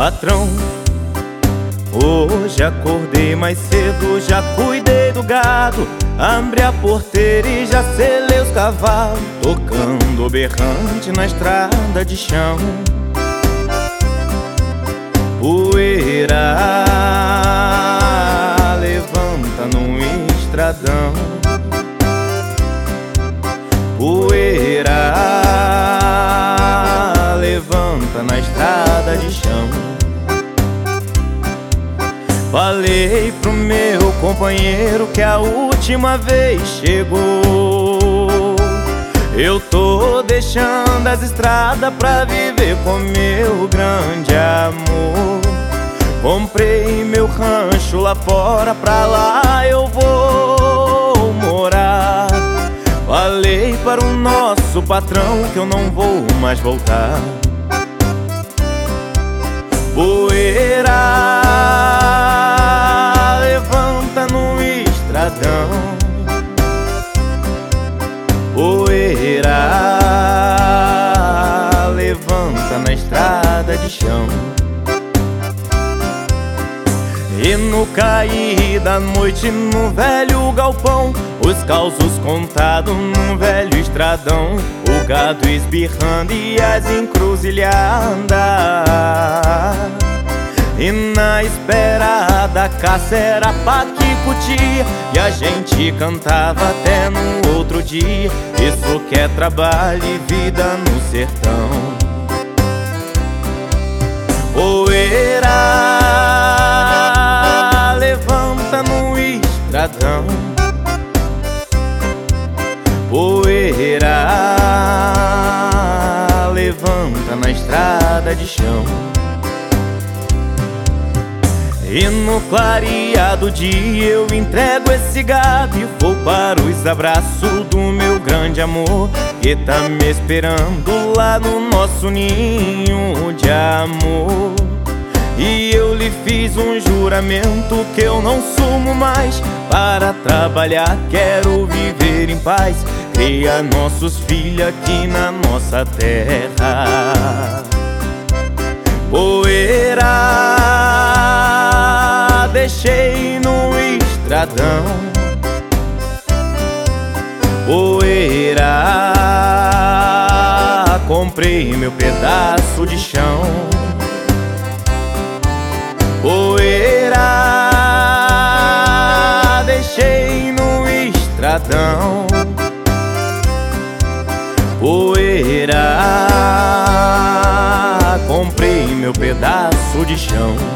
Patrão, hoje acordei mais cedo, já cuidei do gado, abri a porteira e já selei os cavalos, tocando berrante na estrada de chão. Poeira levanta no estradão, poeira levanta na estrada de chão. Falei pro meu companheiro que a última vez chegou. Eu tô deixando as estradas pra viver com meu grande amor. Comprei meu rancho lá fora, pra lá eu vou morar. Falei para o nosso patrão que eu não vou mais voltar. Poeira levanta no estradão, poeira levanta na estrada de chão. E no cair da noite no velho galpão, os causos contados num velho estradão, o gado esbirrando e as encruzilhadas. E na espera da caça era paquicutia, e a gente cantava até no outro dia. Isso que é trabalho e vida no sertão. Poeira levanta no estradão, poeira levanta na estrada de chão. E no clarear do dia eu entrego esse gado e vou para os abraços do meu grande amor, que tá me esperando lá no nosso ninho de amor. E eu lhe fiz um juramento que eu não sumo mais para trabalhar, quero viver em paz, criar nossos filhos aqui na nossa terra. Poeira deixei no estradão, poeira comprei meu pedaço de chão, poeira deixei no estradão, poeira comprei meu pedaço de chão.